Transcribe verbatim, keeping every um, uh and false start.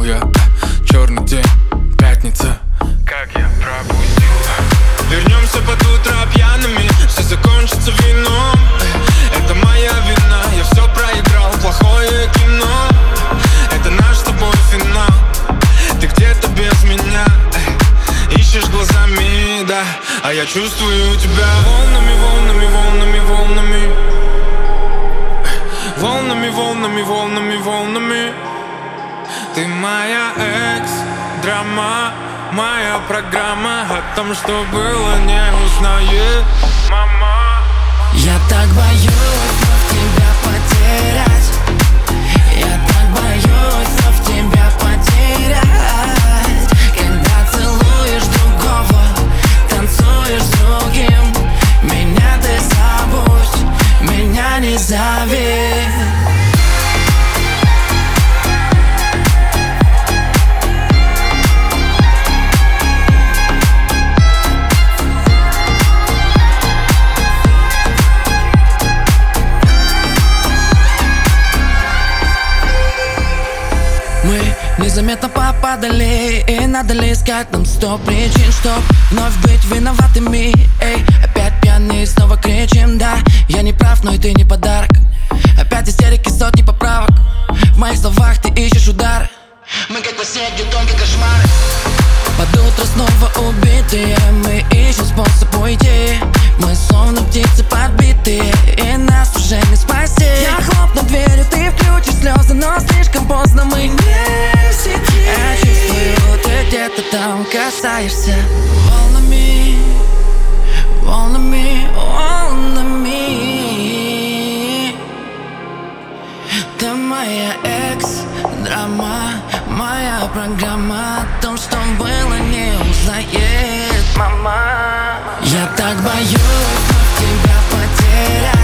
я. Черный день, пятница, как я пропустил. Вернемся под утро пьяными, все закончится вином. Это моя вина, я все проиграл, плохое кино. Это наш с тобой финал. Ты где-то без меня ищешь глазами, да. А я чувствую тебя волнами, волнами, волнами, волнами. Волнами, волнами, волнами, волнами. Ты моя экс-драма, моя программа. О том, что было, не узнает мама. Я так боюсь вновь тебя потерять. Я так боюсь вновь тебя потерять. Когда целуешь другого, танцуешь с другим. Меня ты забудь, меня не зови. Мы незаметно попадали, и надо ли искать нам сто причин, чтоб вновь быть виноватыми. Эй, опять пьяные, снова кричим, да. Я не прав, но и ты не подарок. Опять истерики, сотни поправок. В моих словах ты ищешь удар. Мы как во сне, где тонкие кошмары. Под утро снова убитые, мы ищем способ уйти. Мы словно птицы подбитые, и нас уже не спасти. Я хлопну дверью, ты включишь слезы, но слишком поздно, мы не в сети. Я чувствую, ты где-то там касаешься волнами, волнами, волнами. Ты моя экс-драма, моя программа. О том, что было, не узнает мама. Я так боюсь вновь тебя потерять.